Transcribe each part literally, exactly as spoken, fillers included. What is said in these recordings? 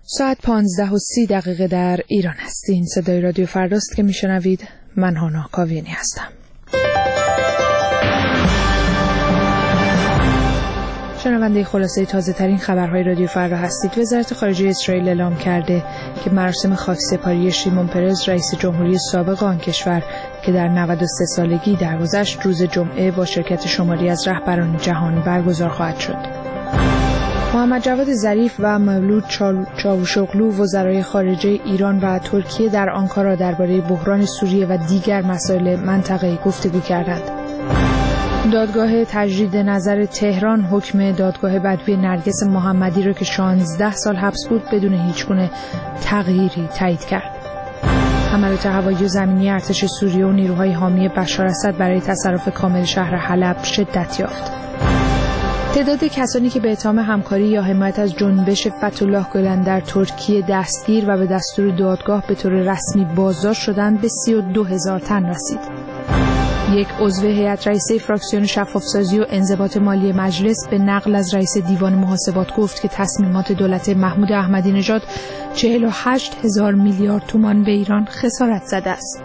ساعت پانزده و سی دقیقه در ایران هستین. صدای رادیو فرداست که میشنوید. من هانا کاویانی هستم. شنونده خلاصه تازه ترین خبرهای رادیو فردا هستید. وزارت خارجه اسرائیل اعلام کرده که مراسم خاکسپاری شیمون پرز رئیس جمهوری سابق آن کشور که در نود و سه سالگی درگذشت روز جمعه با شرکت شماری از رهبران جهان برگزار خواهد شد. محمد جواد ظریف و مولود چاوشوغلو وزرای خارجه ایران و ترکیه در آنکارا درباره بحران سوریه و دیگر مسائل منطقه‌ای گفتگو کردند. دادگاه تجدید نظر تهران حکم دادگاه بدوی نرگس محمدی را که شانزده سال حبس بود بدون هیچگونه تغییری تایید کرد. حملات هوایی و زمینی ارتش سوریه و نیروهای حامی بشار اسد برای تصرف کامل شهر حلب شدت یافت. تعداد کسانی که به اتهام همکاری یا حمایت از جنبش فتح‌الله گلن در ترکیه دستگیر و به دستور دادگاه به طور رسمی بازداشت شدند به سی و دو هزار تن رسید. یک عضو هیئت رئیسه فراکسیون شفافسازی و انضباط مالی مجلس به نقل از رئیس دیوان محاسبات گفت که تصمیمات دولت محمود احمدی نژاد چهل و هشت هزار میلیارد تومان به ایران خسارت زده است.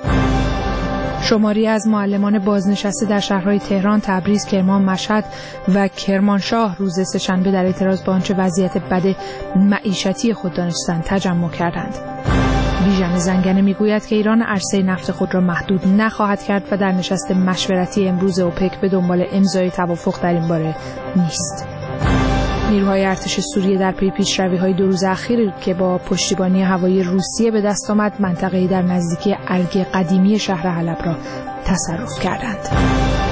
شماری از معلمان بازنشسته در شهرهای تهران، تبریز، کرمان، مشهد و کرمانشاه روز سه‌شنبه در اعتراض به آنچه وضعیت بد معیشتی خود دانستند تجمع کردند. بیژن زنگنه میگوید که ایران عرصه نفت خود را محدود نخواهد کرد و در نشست مشورتی امروز اوپک به دنبال امضای توافق در این باره نیست. نیروهای ارتش سوریه در پی پیشروی‌های دو روز اخیر که با پشتیبانی هوایی روسیه به دست آمد منطقه‌ای در نزدیکی ارگ قدیمی شهر حلب را تصرف کردند.